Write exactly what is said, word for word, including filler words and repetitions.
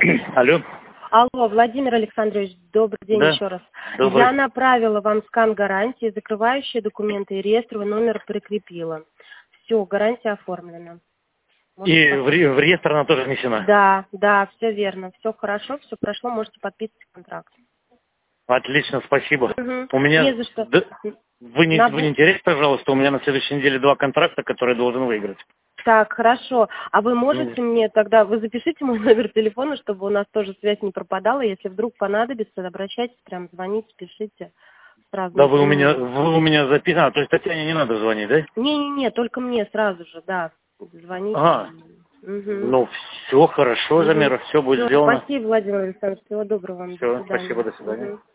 Алло. Алло, Владимир Александрович, добрый день Да. еще раз. Добрый. Я направила вам скан гарантии, закрывающие документы и реестровый номер прикрепила. Все, гарантия оформлена. Можете И в, ре- в реестр она тоже внесена? Да, да, все верно. Все хорошо, все прошло, можете подписывать контракт. Отлично, спасибо. Угу. У меня... Не за что. Да, вы, не, На- вы не интересуете, пожалуйста, у меня на следующей неделе два контракта, которые я должен выиграть. Так, хорошо. А вы можете Ну. мне тогда, вы запишите мой номер телефона, чтобы у нас тоже связь не пропадала. Если вдруг понадобится, обращайтесь, прям звоните, пишите. Сразу Да, не вы у меня, принимаю. вы у меня записаны. А, то есть Татьяне не надо звонить, да? Не-не-не, только мне сразу же, да. Звоните. А, Угу. ну все хорошо, Угу. Замера, все будет Все, сделано. спасибо, Владимир Александрович. Всего доброго вам. До Все, свидания. спасибо, до свидания. Угу.